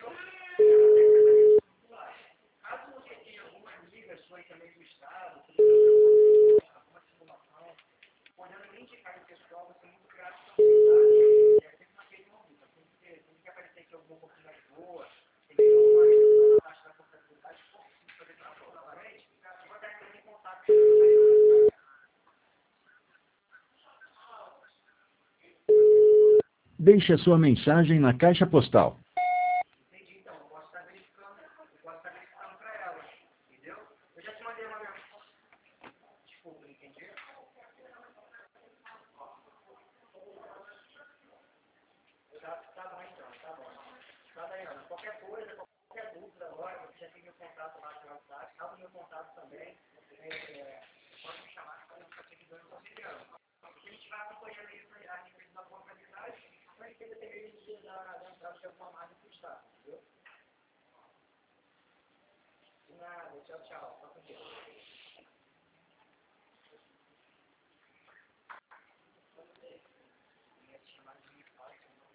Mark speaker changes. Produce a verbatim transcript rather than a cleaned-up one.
Speaker 1: Caso você tenha alguma amiga sua também do estado, que você alguma simulação, podendo me indicar o pessoal, você é muito grato também, tá? É sempre uma questão dúvida, tem que aparecer aqui alguma oportunidade boa, tem que ter uma redução na taxa da portabilidade, se for possível fazer para novamente, eu vou estar entrando em contato com você.
Speaker 2: Deixe a sua mensagem na caixa postal.
Speaker 1: Entendi, então, eu posso estar verificando, eu posso estar verificando para ela, entendeu? Eu já te mandei uma mensagem. Desculpa, não entendi. Tá, tá bom então, tá bom. Tá, Daiana, qualquer coisa, qualquer dúvida agora, você já tem meu contato lá no WhatsApp, tá o meu contato também. É, pode me chamar que eu estou seguidor do auxiliando. Porque a gente vai acompanhando isso a respeito da conformidade, para que depender do dia da, da entrada de alguma margem para o Estado, entendeu? De nada, tchau, tchau. Tá com Deus.